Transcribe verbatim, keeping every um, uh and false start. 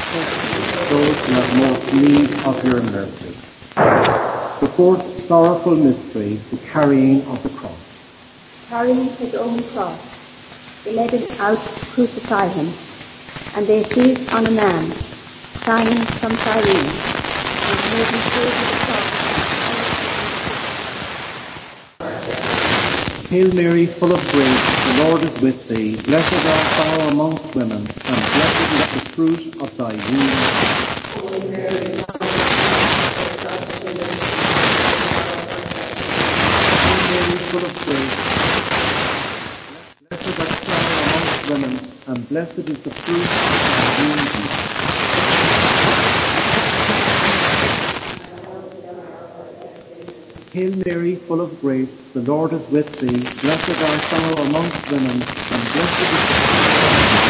those who have most need of your mercy. The fourth sorrowful mystery, the carrying of the cross. Carrying his own cross, they led him out to crucify him, and they seized on a man, Simon from Cyrene, and made him carry the cross. Hail Mary, full of grace, the Lord is with thee. Blessed art thou amongst women, and blessed is the fruit of thy womb. Holy Mary, full of grace, blessed art thou amongst women, and blessed is the fruit of thy womb, Jesus. Hail Mary, full of grace, the Lord is with thee. Blessed art thou amongst women, and blessed is the fruit of thy womb.